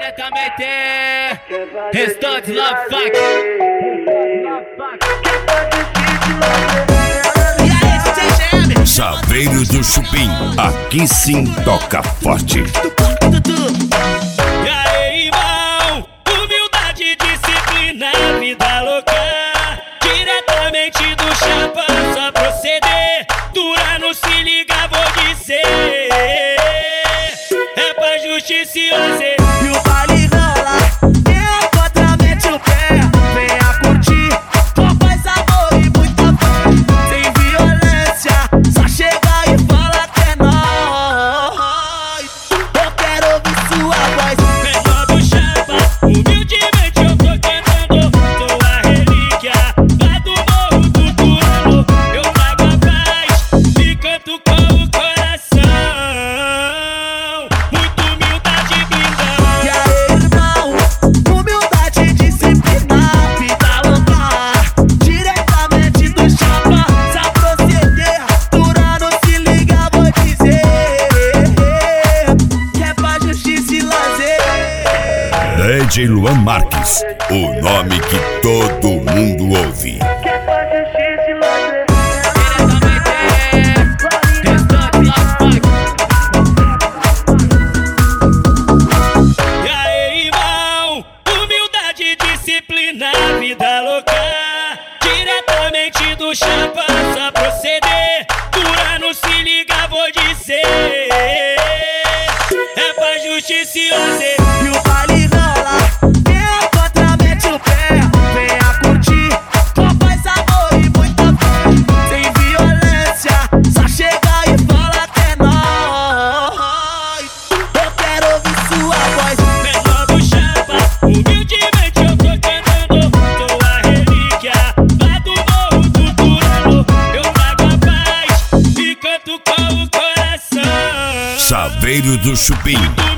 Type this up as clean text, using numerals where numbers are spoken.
Diretamente, Restantes Love Fuck. E aí, DJ GM? Chaveiro do Chupim, aqui sim toca forte. E aí, irmão? Humildade, disciplina, vida louca. Diretamente do chapa, só proceder. Durano, se liga, vou dizer. É pra justiça e lazer. E o baile rola, quem encontra mete o pé. Venha curtir, com paz, amor e muita fé. Sem violência, só chega e fala que é nóis. Eu quero ouvir sua voz. Menor do chapa, humildemente eu tô cantando. Sou a relíquia, lá do morro do Durano. Eu trago a paz e canto com o coração. Muito humildade, blindão. E aí, irmão, humildade, disciplina, vida louca. Diretamente do chapa, só proceder. Durano, se liga, vou dizer. Que é pra justiça e lazer. DJ Luan Marques, o nome que todo mundo ouve. Que é pra justiça e lazer. E aí, irmão? Humildade, disciplina, vida louca. Diretamente do chapa, só proceder. Durano, se liga, vou dizer. É pra justiça e lazer. E o baile rola, quem encontra mete o pé. Venha curtir, com paz, amor e muita fé. Sem violência, só chega e fala que é nóis. Eu quero ouvir sua voz. Menor do chapa, humildemente eu tô cantando. Sou a relíquia, lá do morro do Durano. Eu trago a paz e canto com o coração. Chaveiro do Chupim.